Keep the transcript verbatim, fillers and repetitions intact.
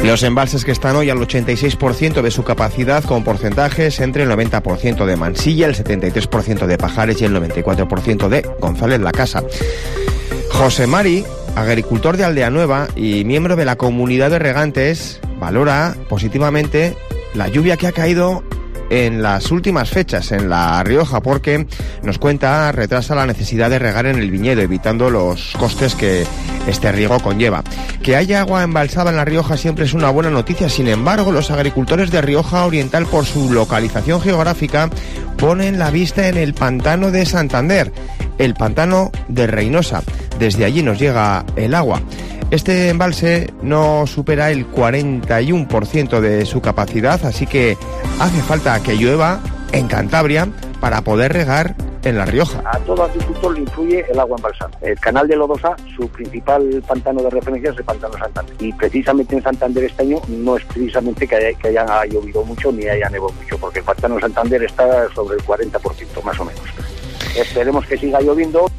Los embalses que están hoy al ochenta y seis por ciento de su capacidad, con porcentajes entre el noventa por ciento de Mansilla, el setenta y tres por ciento de Pajares y el noventa y cuatro por ciento de González la Casa. José Mari, agricultor de Aldea Nueva y miembro de la comunidad de regantes, valora positivamente la lluvia que ha caído en las últimas fechas en La Rioja, porque nos cuenta retrasa la necesidad de regar en el viñedo, evitando los costes que este riego conlleva. Que haya agua embalsada en La Rioja siempre es una buena noticia. Sin embargo, los agricultores de Rioja Oriental, por su localización geográfica, ponen la vista en el pantano de Santander, el pantano de Reynosa. Desde allí nos llega el agua. Este embalse no supera el cuarenta y uno por ciento de su capacidad, así que hace falta que llueva en Cantabria para poder regar en La Rioja. A todo agricultor le influye el agua embalsada. El canal de Lodosa, su principal pantano de referencia es el pantano Santander. Y precisamente en Santander este año no es precisamente que haya, que haya llovido mucho ni haya nevado mucho, porque el pantano Santander está sobre el cuarenta por ciento más o menos. Esperemos que siga lloviendo.